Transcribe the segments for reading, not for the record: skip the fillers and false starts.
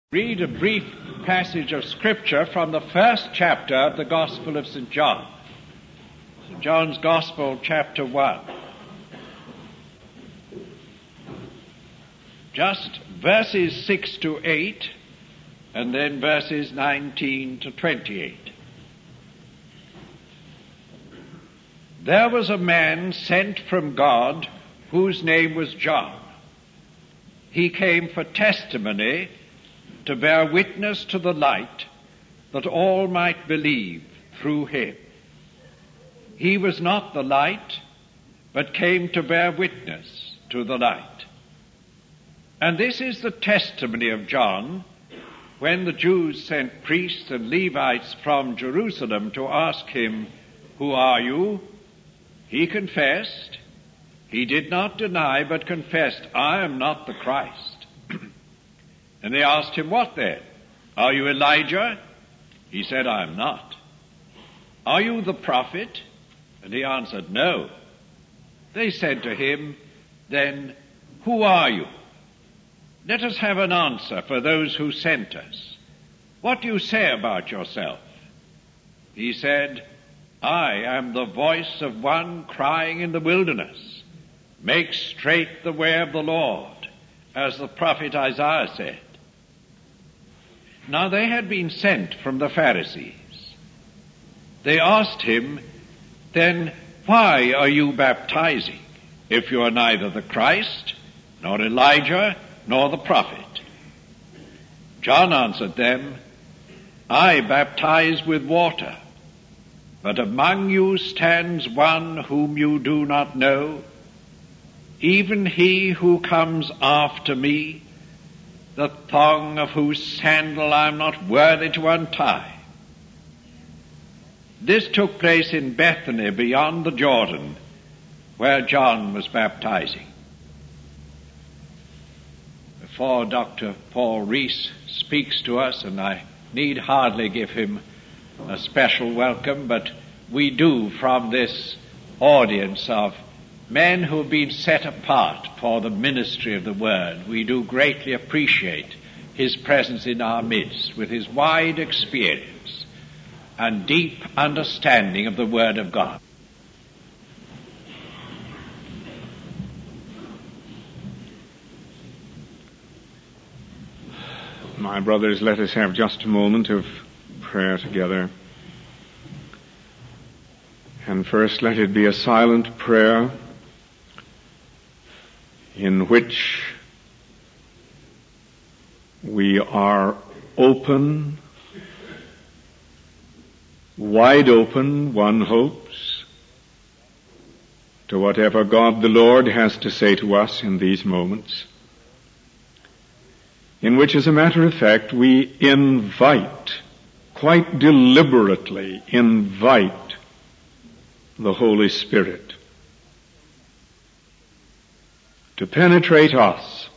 Read a brief passage of Scripture from the first chapter of the Gospel of St. John. St. John's Gospel, chapter 1. Just verses 6 to 8, and then verses 19 to 28. There was a man sent from God whose name was John. He came for testimony, to bear witness to the light, that all might believe through him. He was not the light, but came to bear witness to the light. And this is the testimony of John when the Jews sent priests and Levites from Jerusalem to ask him, "Who are you?" He confessed. He did not deny, but confessed, "I am not the Christ." And they asked him, "What then? Are you Elijah?" He said, "I am not." "Are you the prophet?" And he answered, "No." They said to him, "Then who are you? Let us have an answer for those who sent us. What do you say about yourself?" He said, "I am the voice of one crying in the wilderness, 'Make straight the way of the Lord,' as the prophet Isaiah said." Now they had been sent from the Pharisees. They asked him, "Then why are you baptizing, if you are neither the Christ, nor Elijah, nor the prophet?" John answered them, "I baptize with water, but among you stands one whom you do not know, even he who comes after me, the thong of whose sandal I am not worthy to untie." This took place in Bethany beyond the Jordan, where John was baptizing. Before Dr. Paul Rees speaks to us, and I need hardly give him a special welcome, but we do, from this audience of men who have been set apart for the ministry of the Word, we do greatly appreciate his presence in our midst with his wide experience and deep understanding of the Word of God. My brothers, let us have just a moment of prayer together. And first, let it be a silent prayer in which we are open, wide open, one hopes, to whatever God the Lord has to say to us in these moments, in which, as a matter of fact, we invite, quite deliberately invite, the Holy Spirit to penetrate us.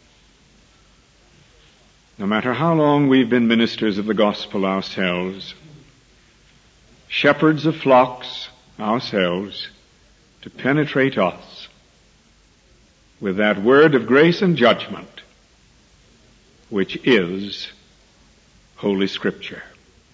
No matter how long we've been ministers of the gospel ourselves, shepherds of flocks ourselves, to penetrate us with that word of grace and judgment, which is Holy Scripture.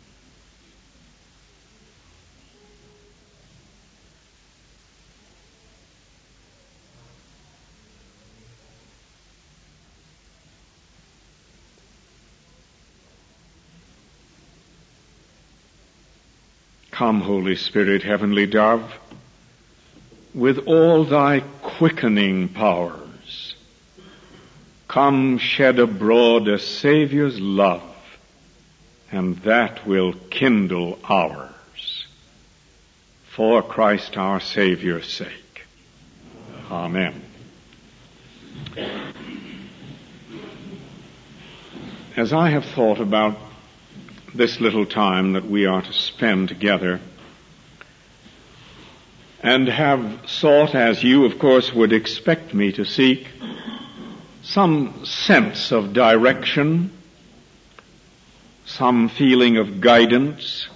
Come, Holy Spirit, heavenly dove, with all thy quickening powers. Come, shed abroad a Savior's love, and that will kindle ours. For Christ our Savior's sake. Amen. As I have thought about this little time that we are to spend together, and have sought, as you of course would expect me to seek, some sense of direction, some feeling of guidance,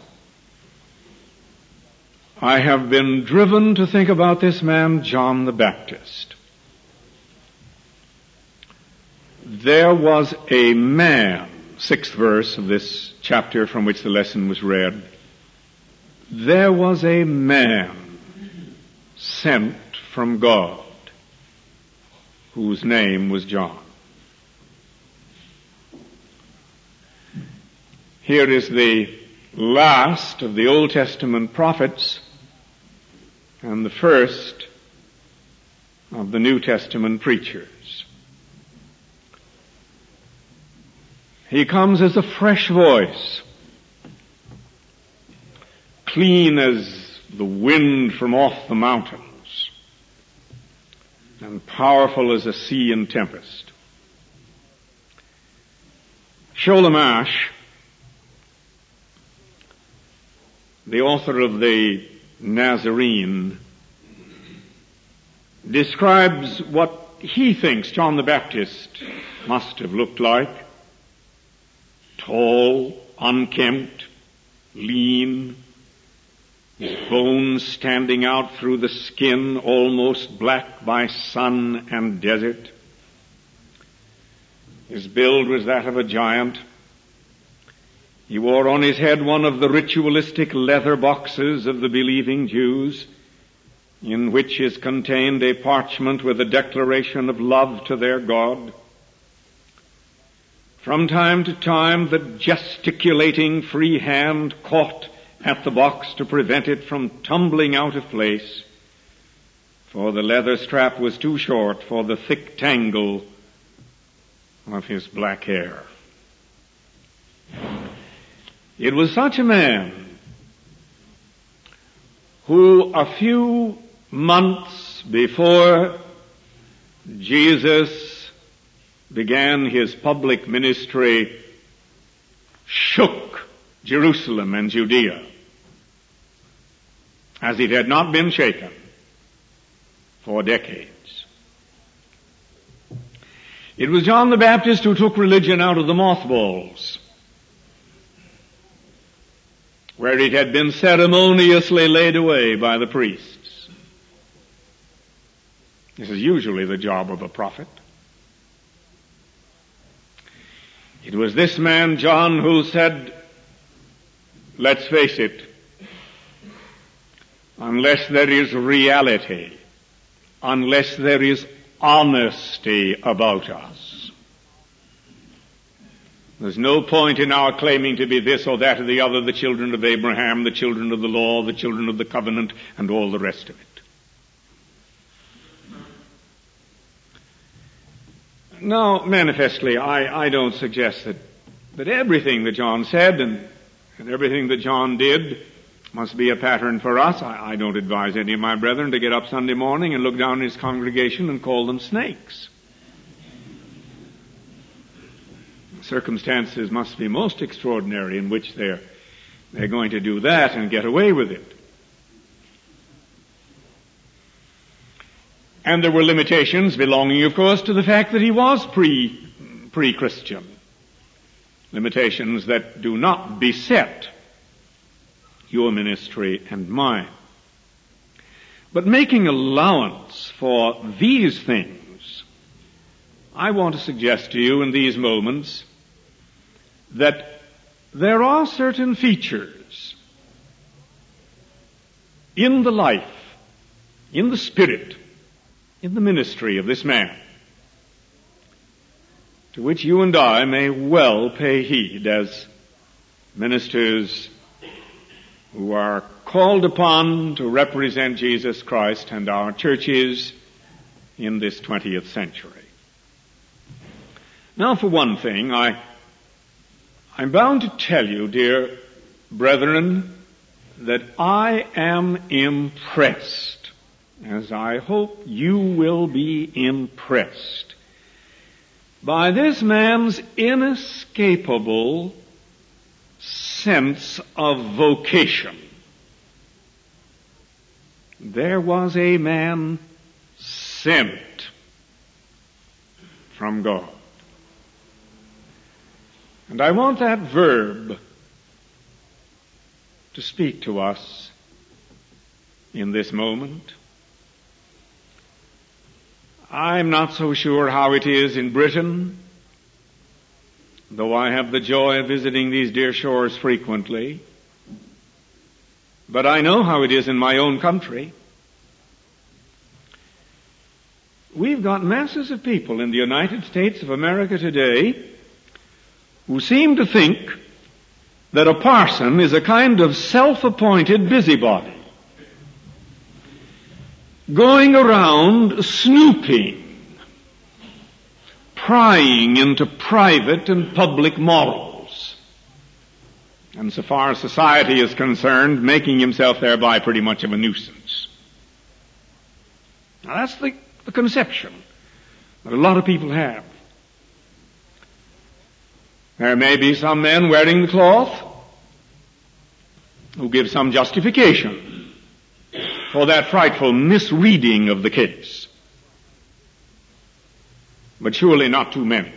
I have been driven to think about this man, John the Baptist. There was a man 6th verse of this chapter from which the lesson was read. There was a man sent from God whose name was John. Here is the last of the Old Testament prophets and the first of the New Testament preachers. He comes as a fresh voice, clean as the wind from off the mountains, and powerful as a sea in tempest. Sholem Asch, the author of the Nazarene, describes what he thinks John the Baptist must have looked like. Tall, unkempt, lean, his bones standing out through the skin, almost black by sun and desert. His build was that of a giant. He wore on his head one of the ritualistic leather boxes of the believing Jews, in which is contained a parchment with a declaration of love to their God. From time to time, the gesticulating free hand caught at the box to prevent it from tumbling out of place, for the leather strap was too short for the thick tangle of his black hair. It was such a man who a few months before Jesus began his public ministry shook Jerusalem and Judea as it had not been shaken for decades. It was John the Baptist who took religion out of the mothballs, where it had been ceremoniously laid away by the priests. This is usually the job of a prophet. It was this man, John, who said, let's face it, unless there is reality, unless there is honesty about us, there's no point in our claiming to be this or that or the other, the children of Abraham, the children of the law, the children of the covenant, and all the rest of it. Now, manifestly, I don't suggest that everything that John said and everything that John did must be a pattern for us. I don't advise any of my brethren to get up Sunday morning and look down at his congregation and call them snakes. Circumstances must be most extraordinary in which they're going to do that and get away with it. And there were limitations belonging, of course, to the fact that he was pre-Christian. Limitations that do not beset your ministry and mine. But making allowance for these things, I want to suggest to you in these moments that there are certain features in the life, in the spirit, in the ministry of this man, to which you and I may well pay heed as ministers who are called upon to represent Jesus Christ and our churches in this 20th century. Now, for one thing, I'm bound to tell you, dear brethren, that I am impressed, as I hope you will be impressed, by this man's inescapable sense of vocation. There was a man sent from God. And I want that verb to speak to us in this moment. I'm not so sure how it is in Britain. though I have the joy of visiting these dear shores frequently. But I know how it is in my own country. We've got masses of people in the United States of America today who seem to think that a parson is a kind of self-appointed busybody, going around snooping, prying into private and public morals, and so far as society is concerned, making himself thereby pretty much of a nuisance. Now that's the conception that a lot of people have. There may be some men wearing the cloth who give some justification for that frightful misreading of the case, but surely not too many.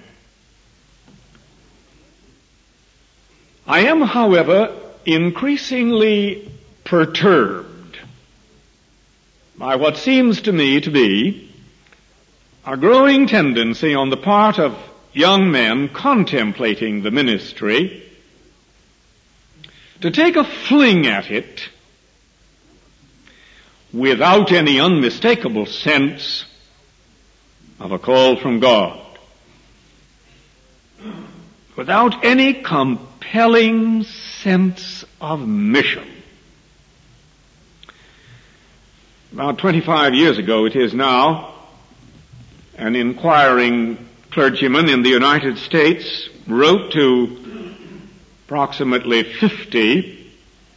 I am, however, increasingly perturbed by what seems to me to be a growing tendency on the part of young men contemplating the ministry to take a fling at it without any unmistakable sense of a call from God, without any compelling sense of mission. About 25 years ago it is now, an inquiring clergyman in the United States wrote to approximately 50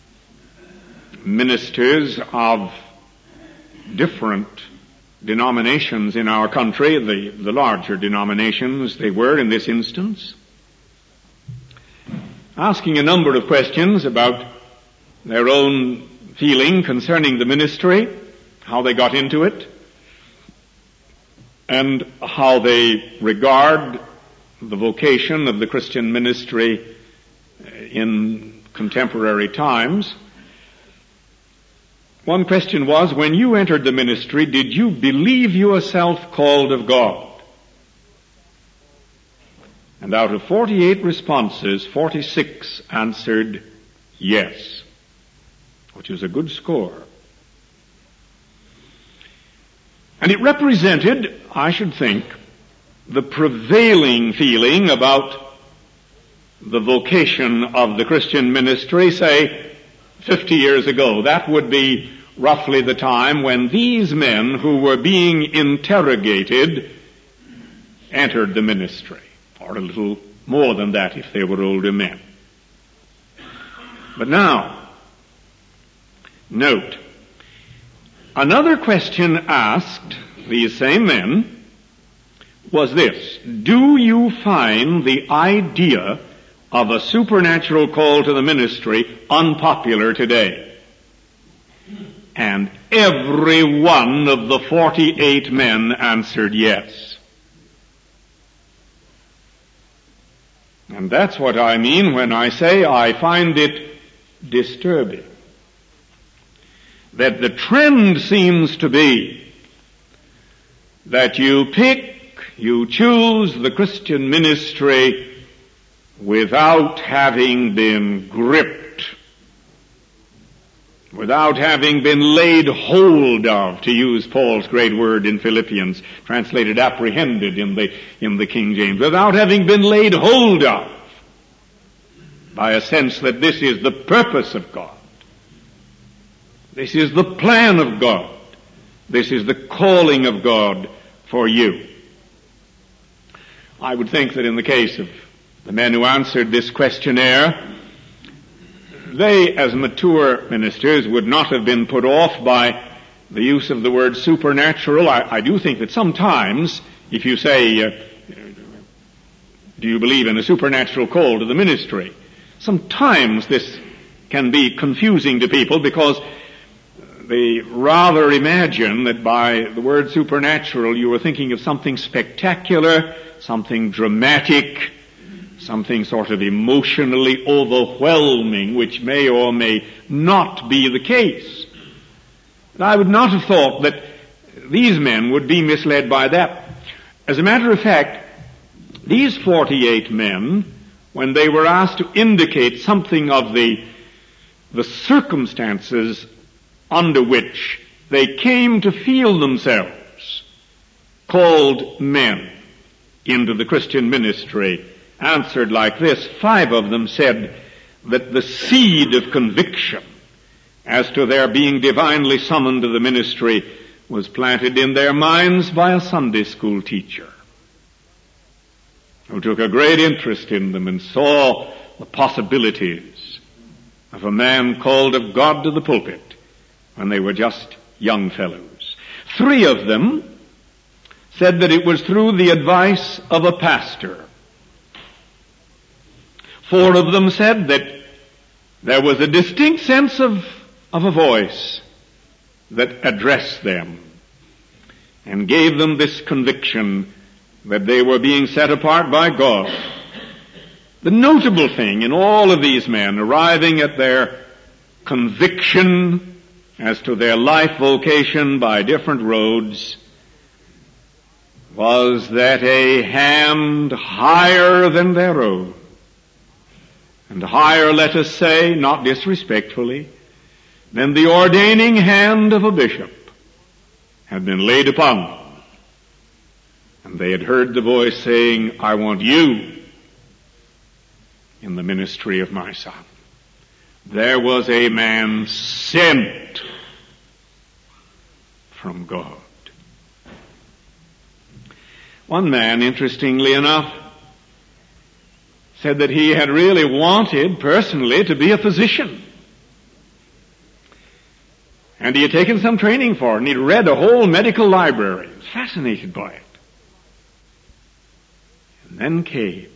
ministers of different denominations in our country, the larger denominations they were in this instance, asking a number of questions about their own feeling concerning the ministry, how they got into it, and how they regard the vocation of the Christian ministry in contemporary times. One question was, when you entered the ministry, did you believe yourself called of God? And out of 48 responses, 46 answered yes, which is a good score. And it represented, I should think, the prevailing feeling about the vocation of the Christian ministry, say, 50 years ago. That would be roughly the time when these men who were being interrogated entered the ministry, or a little more than that if they were older men. But now, note, another question asked these same men was this: do you find the idea of a supernatural call to the ministry unpopular today? And every one of the 48 men answered yes. And that's what I mean when I say I find it disturbing that the trend seems to be that you choose the Christian ministry without having been gripped, without having been laid hold of, to use Paul's great word in Philippians, translated apprehended in the King James, without having been laid hold of by a sense that this is the purpose of God. This is the plan of God. This is the calling of God for you. I would think that in the case of the men who answered this questionnaire, they, as mature ministers, would not have been put off by the use of the word supernatural. I do think that sometimes, if you say, do you believe in a supernatural call to the ministry? Sometimes this can be confusing to people because they rather imagine that by the word supernatural you are thinking of something spectacular, something dramatic, something sort of emotionally overwhelming, which may or may not be the case. And I would not have thought that these men would be misled by that. As a matter of fact, these 48 men when they were asked to indicate something of the circumstances under which they came to feel themselves called men into the Christian ministry, answered like this. 5 of them said that the seed of conviction as to their being divinely summoned to the ministry was planted in their minds by a Sunday school teacher who took a great interest in them and saw the possibilities of a man called of God to the pulpit when they were just young fellows. 3 of them said that it was through the advice of a pastor. 4 of them said that there was a distinct sense of a voice that addressed them and gave them this conviction that they were being set apart by God. The notable thing in all of these men arriving at their conviction as to their life vocation by different roads was that a hand higher than their own, and higher, let us say, not disrespectfully, than the ordaining hand of a bishop, had been laid upon them. And they had heard the voice saying, I want you in the ministry of my son. There was a man sent from God. One man, interestingly enough, said that he had really wanted personally to be a physician. And he had taken some training for it, and he'd read a whole medical library. He was fascinated by it. And then came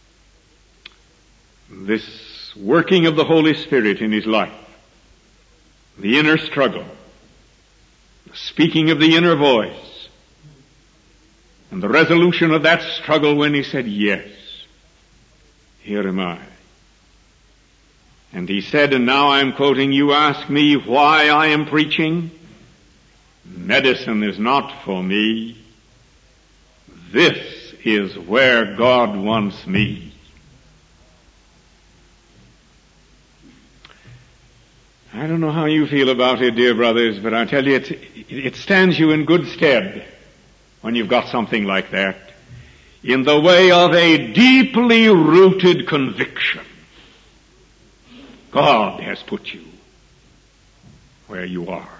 this working of the Holy Spirit in his life, the inner struggle, the speaking of the inner voice, and the resolution of that struggle when he said, yes, here am I. And he said, and now I'm quoting, you ask me why I am preaching? Medicine is not for me. This is where God wants me. I don't know how you feel about it, dear brothers, but I tell you, it stands you in good stead when you've got something like that, in the way of a deeply rooted conviction. God has put you where you are.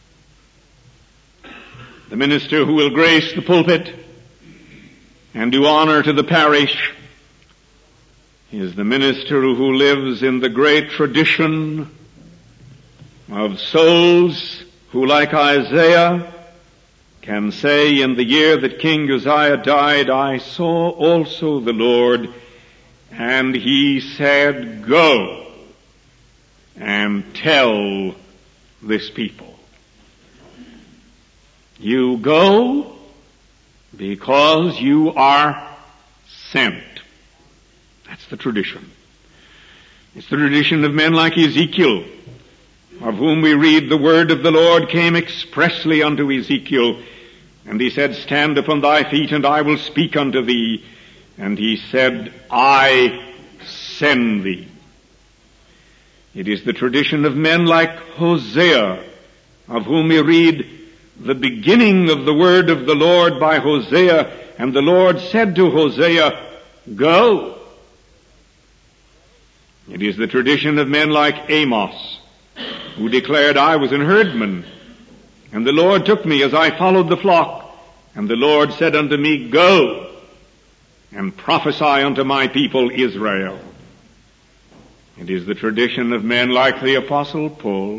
The minister who will grace the pulpit and do honor to the parish is the minister who lives in the great tradition of souls who, like Isaiah, can say, in the year that King Uzziah died, I saw also the Lord, and he said, go and tell this people. You go because you are sent. That's the tradition. It's the tradition of men like Ezekiel, of whom we read, the word of the Lord came expressly unto Ezekiel, and he said, stand upon thy feet, and I will speak unto thee. And he said, I send thee. It is the tradition of men like Hosea, of whom we read the beginning of the word of the Lord by Hosea, and the Lord said to Hosea, go. It is the tradition of men like Amos, who declared, I was an herdman, and the Lord took me as I followed the flock, and the Lord said unto me, go and prophesy unto my people Israel. It is the tradition of men like the Apostle Paul,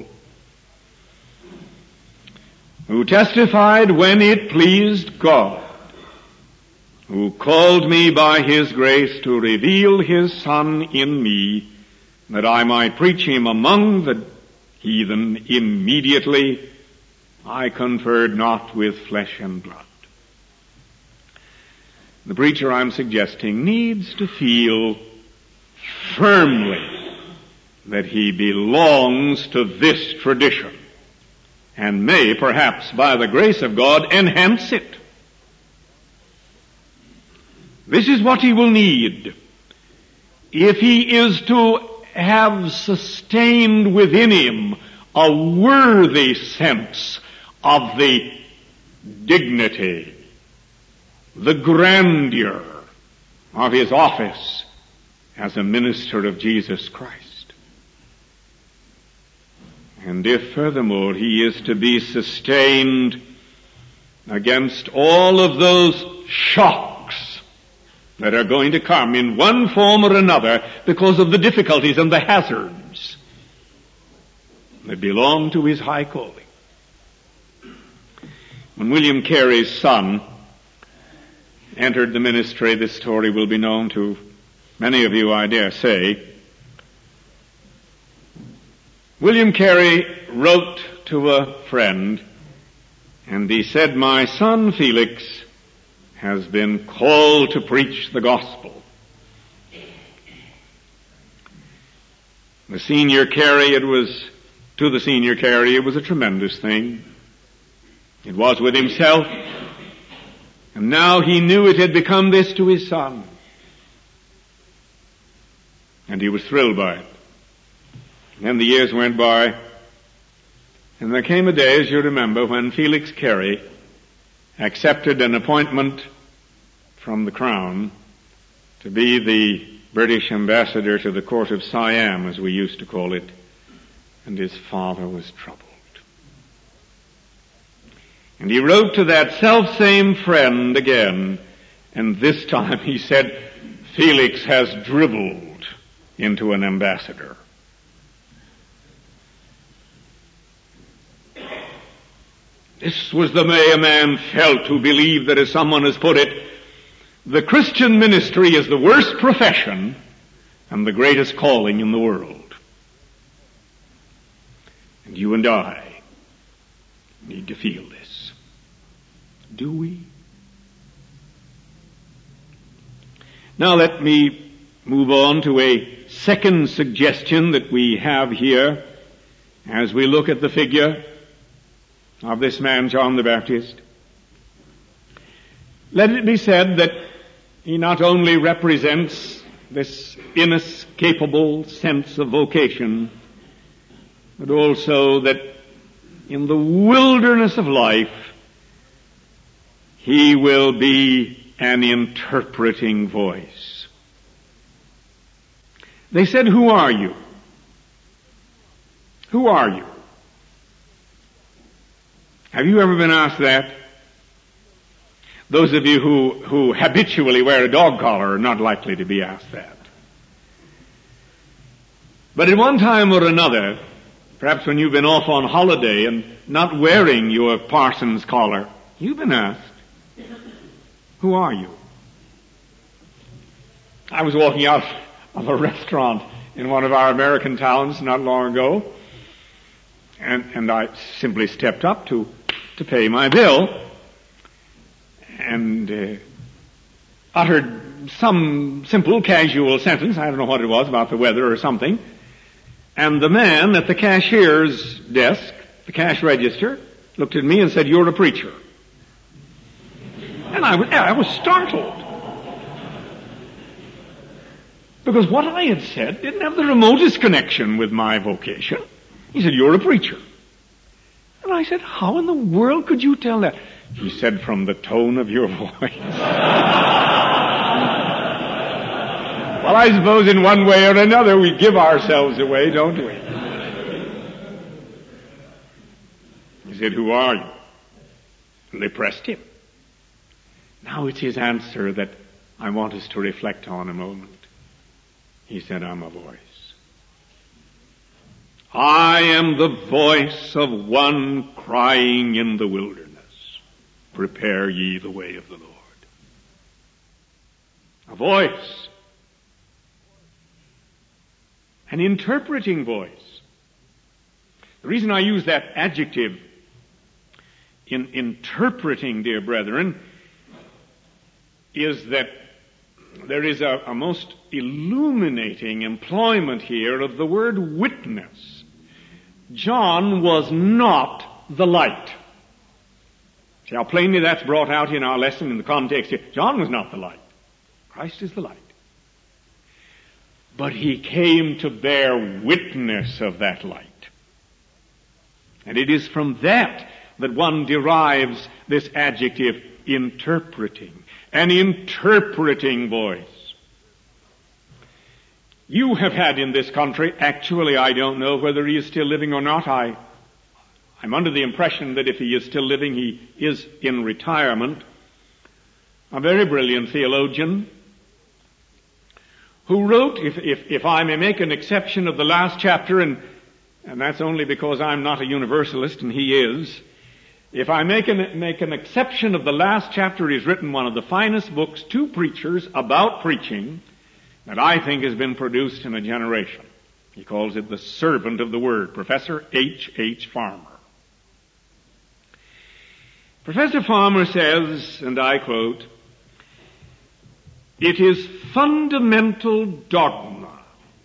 who testified when it pleased God, who called me by his grace to reveal his Son in me, that I might preach him among the heathen. Immediately I conferred not with flesh and blood. The preacher, I'm suggesting, needs to feel firmly that he belongs to this tradition, and may, perhaps by the grace of God, enhance it. This is what he will need if he is to have sustained within him a worthy sense of the dignity, the grandeur of his office as a minister of Jesus Christ. And if furthermore he is to be sustained against all of those shocks that are going to come in one form or another because of the difficulties and the hazards that belong to his high calling. When William Carey's son entered the ministry, this story will be known to many of you, I dare say. William Carey wrote to a friend, and he said, "My son Felix has been called to preach the gospel." To the senior Carey, it was a tremendous thing. It was with himself, and now he knew it had become this to his son. And he was thrilled by it. And then the years went by, and there came a day, as you remember, when Felix Carey accepted an appointment from the Crown to be the British ambassador to the court of Siam, as we used to call it, and his father was troubled. And he wrote to that self-same friend again, and this time he said, "Felix has dribbled into an ambassador." This was the way a man felt who believed that, as someone has put it, the Christian ministry is the worst profession and the greatest calling in the world. And you and I need to feel this. Do we? Now let me move on to a second suggestion that we have here as we look at the figure of this man, John the Baptist. Let it be said that he not only represents this inescapable sense of vocation, but also that in the wilderness of life, he will be an interpreting voice. They said, "Who are you? Who are you?" Have you ever been asked that? Those of you who habitually wear a dog collar are not likely to be asked that. But at one time or another, perhaps when you've been off on holiday and not wearing your parson's collar, you've been asked, "Who are you?" I was walking out of a restaurant in one of our American towns not long ago, and I simply stepped up to pay my bill and uttered some simple casual sentence, I don't know what it was, about the weather or something, and the man at the cashier's desk, the cash register, looked at me and said, "You're a preacher." And I was startled, because what I had said didn't have the remotest connection with my vocation. He said, "You're a preacher." And I said, "How in the world could you tell that?" He said, "From the tone of your voice." Well, I suppose in one way or another we give ourselves away, don't we? He said, "Who are you?" And they pressed him. Now it's his answer that I want us to reflect on a moment. He said, "I'm a voice. I am the voice of one crying in the wilderness, prepare ye the way of the Lord." A voice. An interpreting voice. The reason I use that adjective in interpreting, dear brethren, is that there is a most illuminating employment here of the word witness. John was not the light. See how plainly that's brought out in our lesson in the context here. John was not the light. Christ is the light. but he came to bear witness of that light. And it is from that one derives this adjective, interpreting, an interpreting voice. You have had in this country, actually I don't know whether he is still living or not. I'm under the impression that if he is still living, he is in retirement. A very brilliant theologian who wrote, if I may make an exception of the last chapter, and that's only because I'm not a universalist and he is, if I make an exception of the last chapter, he's written one of the finest books to preachers about preaching that I think has been produced in a generation. He calls it The Servant of the Word, Professor H. Farmer. Professor Farmer says, and I quote, "It is fundamental dogma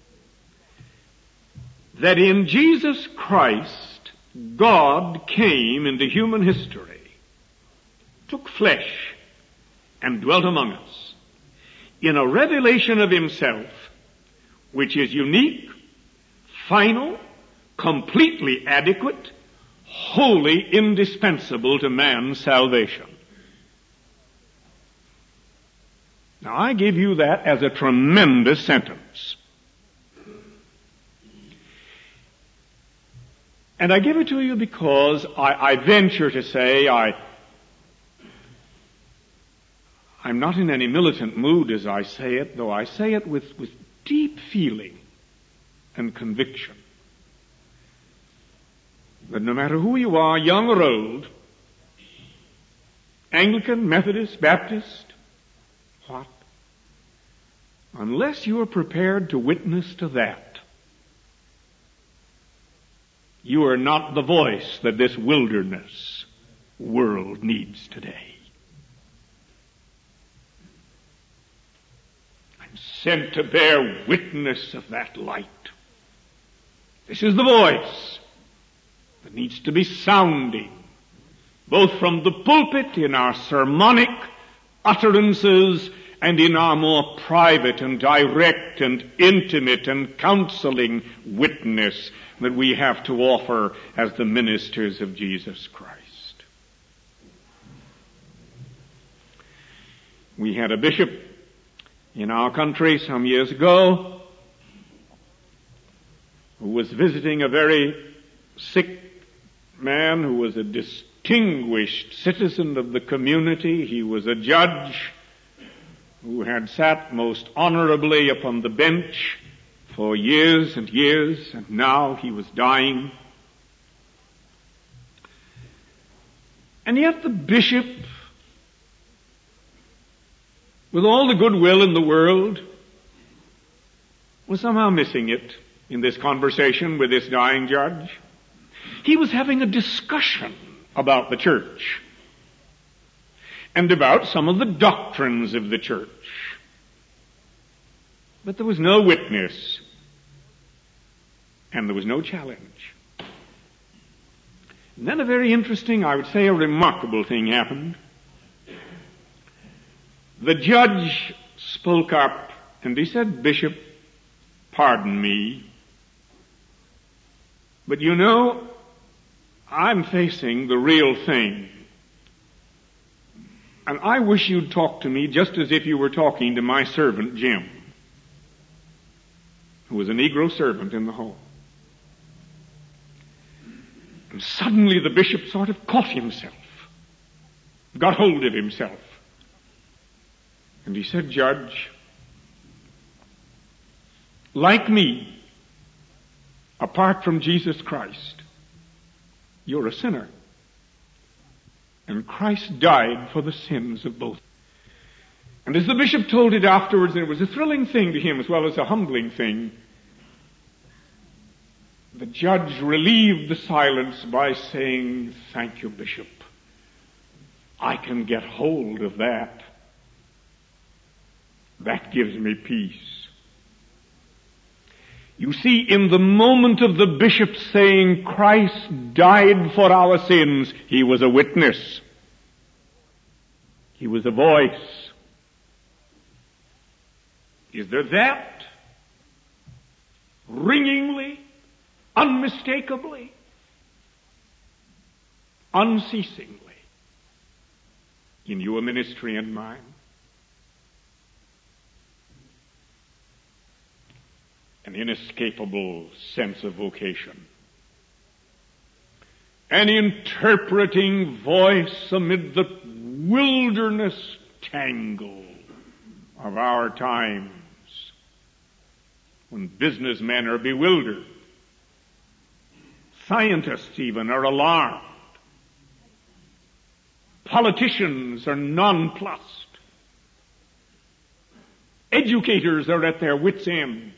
that in Jesus Christ God came into human history, took flesh, and dwelt among us in a revelation of himself which is unique, final, completely adequate, wholly indispensable to man's salvation." Now I give you that as a tremendous sentence. And I give it to you because I venture to say I'm not in any militant mood as I say it, though I say it with deep feeling and conviction. That no matter who you are, young or old, Anglican, Methodist, Baptist, what? Unless you are prepared to witness to that, you are not the voice that this wilderness world needs today. I'm sent to bear witness of that light. This is the voice that needs to be sounding, both from the pulpit in our sermonic utterances and in our more private and direct and intimate and counseling witness that we have to offer as the ministers of Jesus Christ. We had a bishop in our country some years ago who was visiting a very sick man who was a distinguished citizen of the community. He was a judge who had sat most honorably upon the bench for years and years, and now he was dying. And yet the bishop, with all the goodwill in the world, was somehow missing it in this conversation with this dying judge. He was having a discussion about the church and about some of the doctrines of the church. But there was no witness, and there was no challenge. And then a very interesting, I would say a remarkable thing happened. The judge spoke up and he said, "Bishop, pardon me, but you know, I'm facing the real thing. And I wish you'd talk to me just as if you were talking to my servant Jim, who was a Negro servant in the home." And suddenly the bishop sort of caught himself, got hold of himself. And he said, "Judge, like me, apart from Jesus Christ, you're a sinner. And Christ died for the sins of both." And as the bishop told it afterwards, and it was a thrilling thing to him as well as a humbling thing, the judge relieved the silence by saying, "Thank you, Bishop. I can get hold of that. That gives me peace." You see, in the moment of the bishop saying Christ died for our sins, he was a witness. He was a voice. Is there that unmistakably, unceasingly in your ministry and mine. An inescapable sense of vocation. An interpreting voice amid the wilderness tangle of our times, when businessmen are bewildered, scientists even are alarmed, politicians are nonplussed, educators are at their wits' ends,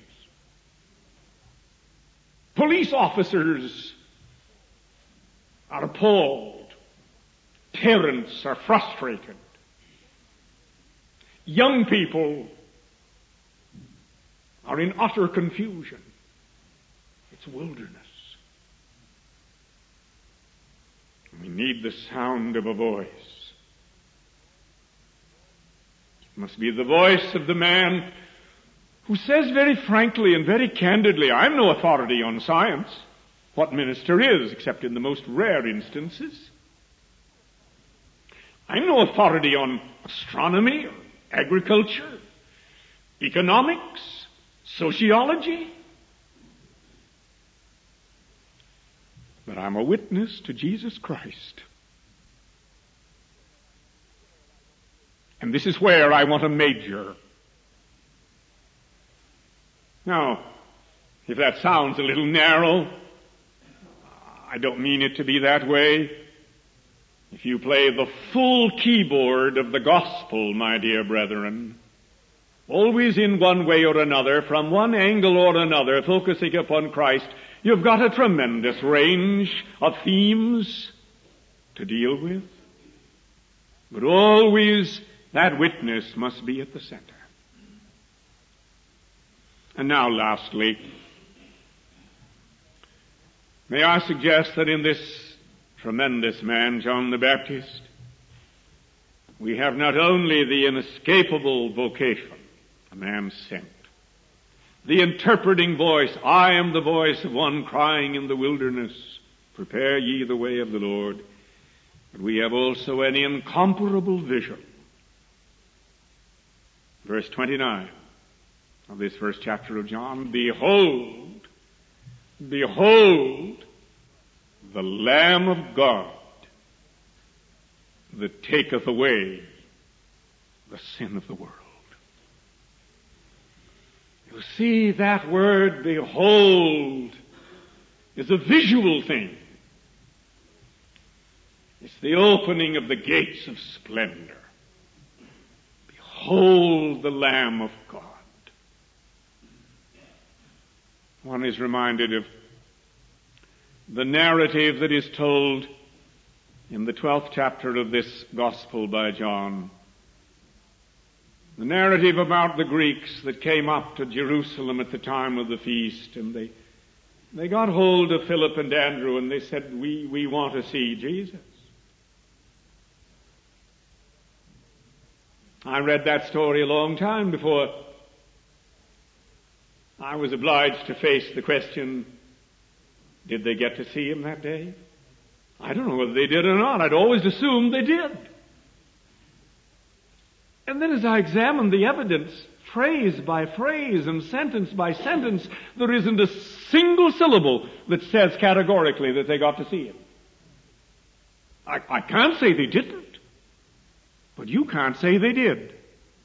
police officers are appalled, parents are frustrated, young people are in utter confusion. It's wilderness. We need the sound of a voice. It must be the voice of the man who says very frankly and very candidly, I'm no authority on science. What minister is, except in the most rare instances? I'm no authority on astronomy or agriculture, economics, sociology. But I'm a witness to Jesus Christ. And this is where I want to major. Now, if that sounds a little narrow, I don't mean it to be that way. If you play the full keyboard of the gospel, my dear brethren, always in one way or another, from one angle or another, focusing upon Christ, you've got a tremendous range of themes to deal with. But always that witness must be at the center. And now lastly, may I suggest that in this tremendous man, John the Baptist, we have not only the inescapable vocation, a man sent, the interpreting voice, I am the voice of one crying in the wilderness, prepare ye the way of the Lord, but we have also an incomparable vision. Verse 29 of this first chapter of John, behold, behold, the Lamb of God that taketh away the sin of the world. You see, that word, behold, is a visual thing. It's the opening of the gates of splendor. Behold the Lamb of God. One is reminded of the narrative that is told in the 12th chapter of this Gospel by John. The narrative about the Greeks that came up to Jerusalem at the time of the feast, and they got hold of Philip and Andrew, and they said, we want to see Jesus. I read that story a long time before I was obliged to face the question, did they get to see him that day? I don't know whether they did or not. I'd always assumed they did. And then as I examined the evidence, phrase by phrase and sentence by sentence, there isn't a single syllable that says categorically that they got to see him. I can't say they didn't, but you can't say they did.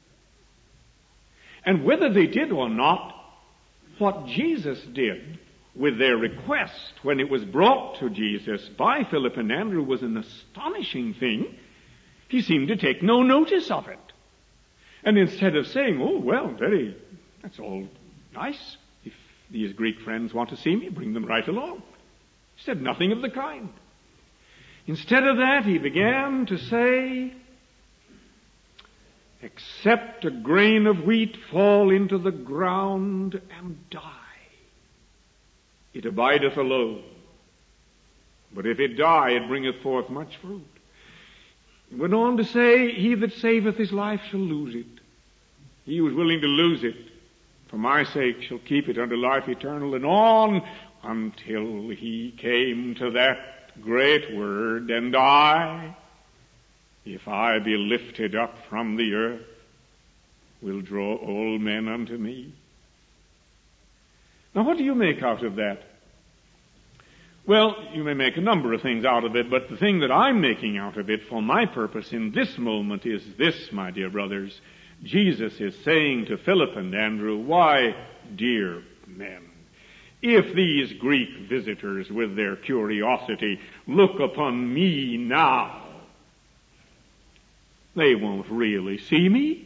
And whether they did or not, what Jesus did with their request when it was brought to Jesus by Philip and Andrew was an astonishing thing. He seemed to take no notice of it. And instead of saying, oh, well, that's all nice. If these Greek friends want to see me, bring them right along. He said nothing of the kind. Instead of that, he began to say, except a grain of wheat fall into the ground and die, it abideth alone. But if it die, it bringeth forth much fruit. He went on to say, he that saveth his life shall lose it. He who is willing to lose it for my sake shall keep it unto life eternal. And on until he came to that great word, and I, if I be lifted up from the earth, will draw all men unto me. Now, what do you make out of that? Well, you may make a number of things out of it, but the thing that I'm making out of it for my purpose in this moment is this, my dear brothers. Jesus is saying to Philip and Andrew, why, dear men, if these Greek visitors with their curiosity look upon me now, they won't really see me.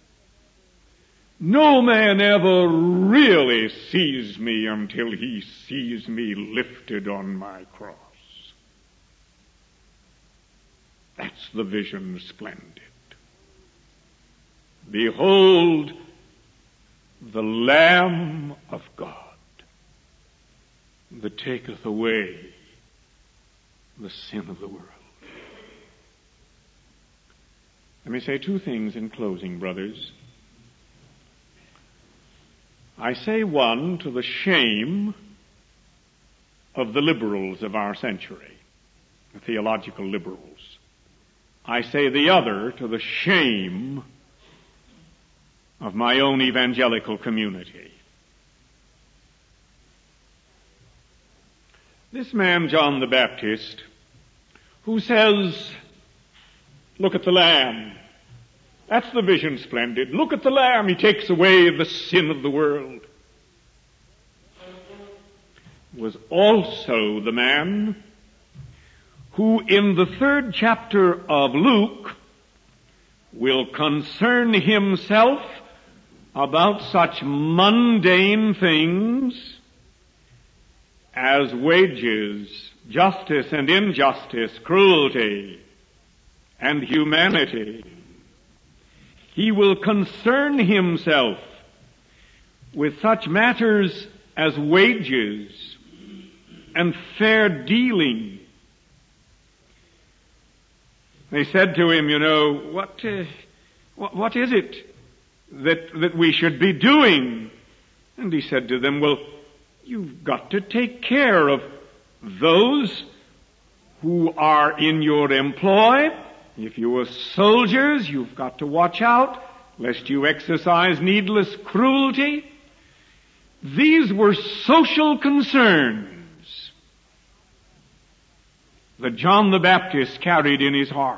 No man ever really sees me until he sees me lifted on my cross. That's the vision splendid. Behold the Lamb of God that taketh away the sin of the world. Let me say two things in closing, brothers. I say one to the shame of the liberals of our century, the theological liberals. I say the other to the shame of my own evangelical community. This man, John the Baptist, who says, look at the Lamb. That's the vision splendid. Look at the Lamb. He takes away the sin of the world. Was also the man who in the 3rd chapter of Luke will concern himself about such mundane things as wages, justice and injustice, cruelty and humanity. He will concern himself with such matters as wages and fair dealing. They said to him, what is it that we should be doing? And he said to them, well, you've got to take care of those who are in your employ. If you are soldiers, you've got to watch out lest you exercise needless cruelty. These were social concerns that John the Baptist carried in his heart.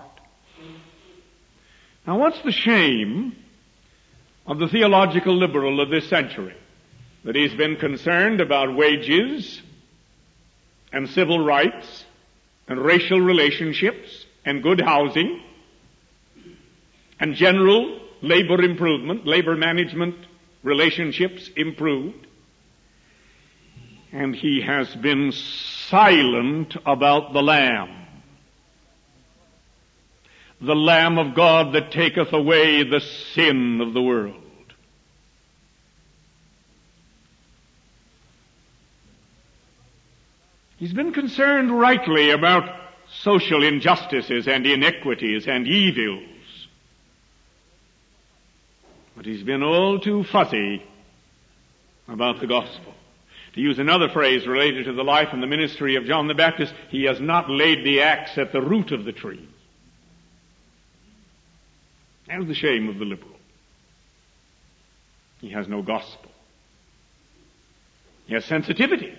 Now, what's the shame of the theological liberal of this century? That he's been concerned about wages and civil rights and racial relationships and good housing and general labor improvement, labor management relationships improved. And he has been silent about the Lamb. The Lamb of God that taketh away the sin of the world. He's been concerned rightly about social injustices and inequities and evils. But he's been all too fuzzy about the gospel. To use another phrase related to the life and the ministry of John the Baptist, he has not laid the axe at the root of the tree. That's the shame of the liberal. He has no gospel. He has sensitivity.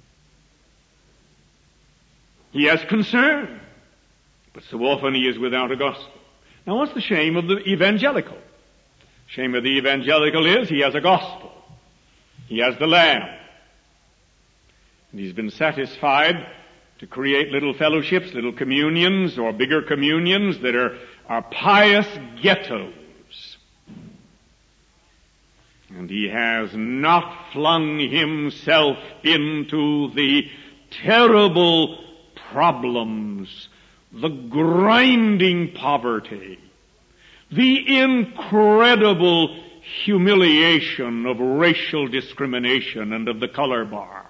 He has concern. But so often he is without a gospel. Now what's the shame of the evangelical? Shame of the evangelical is he has a gospel. He has the Lamb. And he's been satisfied to create little fellowships, little communions, or bigger communions that are pious ghettos. And he has not flung himself into the terrible problems, the grinding poverty, the incredible humiliation of racial discrimination and of the color bar.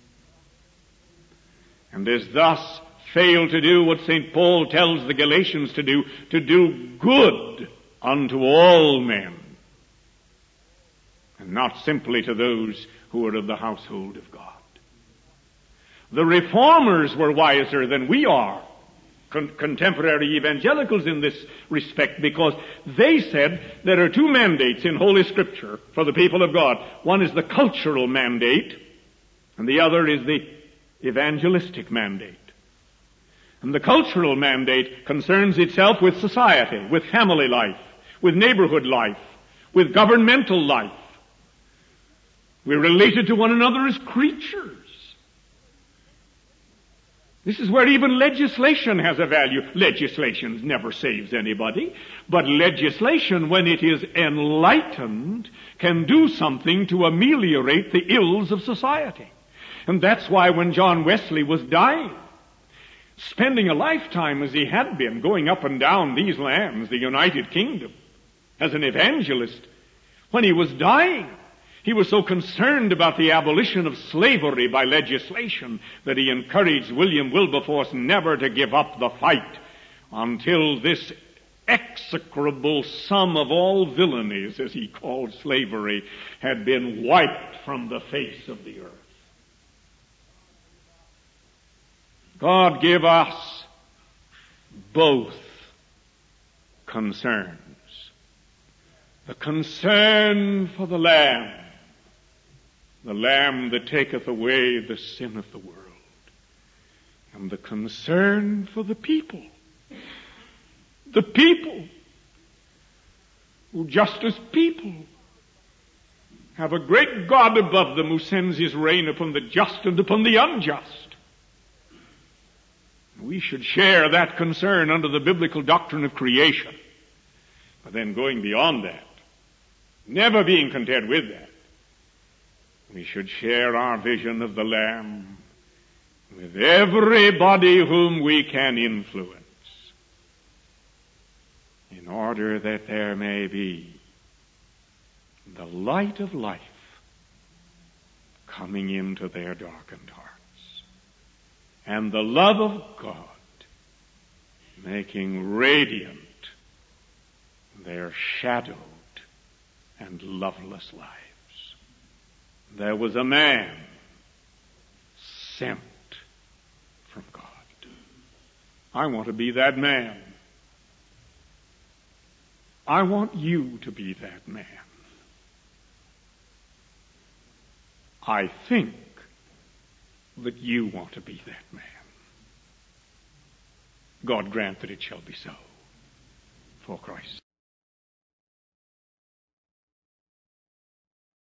And has thus failed to do what St. Paul tells the Galatians to do good unto all men, and not simply to those who are of the household of God. The reformers were wiser than we are, contemporary evangelicals in this respect, because they said there are two mandates in Holy Scripture for the people of God. One is the cultural mandate, and the other is the evangelistic mandate. And the cultural mandate concerns itself with society, with family life, with neighborhood life, with governmental life. We're related to one another as creatures. This is where even legislation has a value. Legislation never saves anybody, but legislation, when it is enlightened, can do something to ameliorate the ills of society. And that's why when John Wesley was dying, spending a lifetime as he had been, going up and down these lands, the United Kingdom, as an evangelist, when he was dying, he was so concerned about the abolition of slavery by legislation that he encouraged William Wilberforce never to give up the fight until this execrable sum of all villainies, as he called slavery, had been wiped from the face of the earth. God give us both concerns. The concern for the Lamb that taketh away the sin of the world, and the concern for the people who just as people have a great God above them who sends his rain upon the just and upon the unjust. We should share that concern under the biblical doctrine of creation. But then going beyond that, never being content with that, we should share our vision of the Lamb with everybody whom we can influence, in order that there may be the light of life coming into their darkened hearts, and the love of God making radiant their shadowed and loveless lives. There was a man sent from God. I want to be that man. I want you to be that man. I think that you want to be that man. God grant that it shall be so, for Christ.